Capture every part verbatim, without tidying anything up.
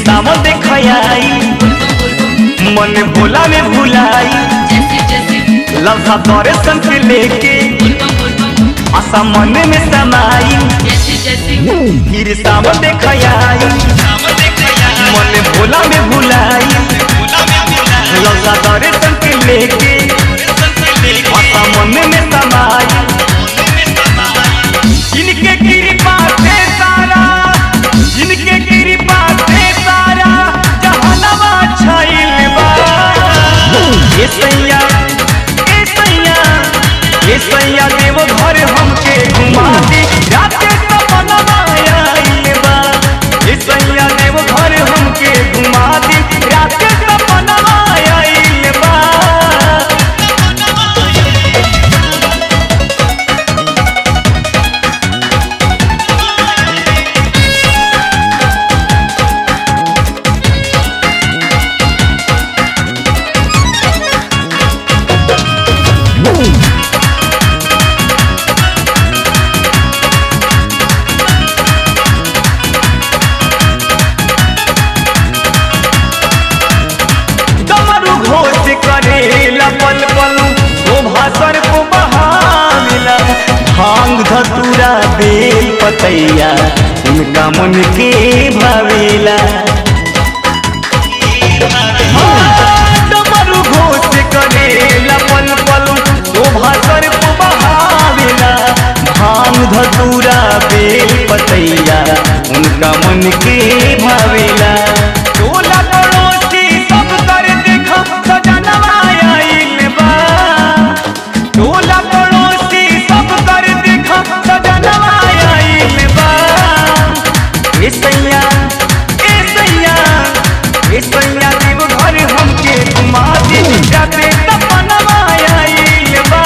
साम देखई मन भोला में भुलाई लौसा तोरे संग लेके आशा मन में समाई फिर साम देखई मन भोला में भुलाई लौसा तोरे संग लेके आशा मन में समाई जिनके कृपा से सारा जिनके कृपा से सारा जहानवा छाइल बा ए सैया ए सैया ए सैया देव घर हमके घुमा दे राते सपनवा आइल बा ए सैया देव घर हमके घुमा दे राते सपनवा आइल बा पल पल शोभा सर को बहाविला भांग धतूरा बेल पतैया उनका मन के भावेला डमरू घोष करेला पल पल शोभा सर को बहावेला भांग धतूरा बेल पतैया उनका मन के भावेला टोला पड़ोसी सब कर देखा सजनवा टोला पड़ोसी सब कर देखा सजनवा आइल बा ए सैया ए सैया ए सैया देव घर हमके घुमा दे जाते सपनवा आइल बा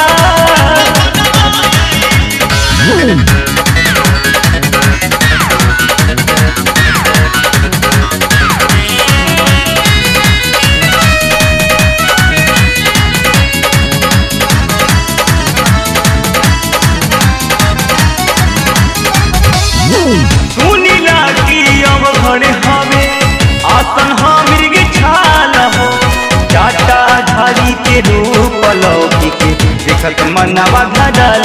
सुनीला की अब घरे हवे आसन मृग छाल हो चाटा झाड़ी के रूप लौकी के देखत मनवा धडल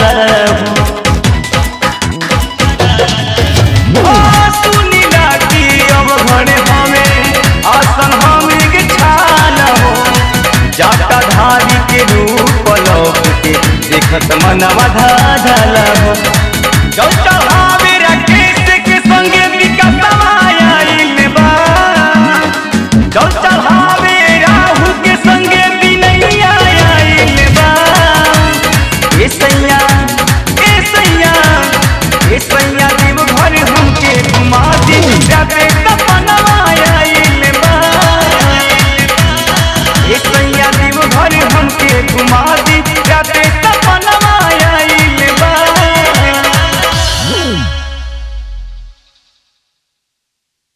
हो सुनीला की अब घरे हवे आसन मृग छाल हो चाटा झाड़ी के रूप लौकी के देखत मनवा धडल हो चढ़ावे राकेश के संगे विकासवा आइल बा जल चढ़ावे राहु के संगे बिनैया आइल बा ए सैया ए सैया ए सैया देव घर हमके घुमा दे जाते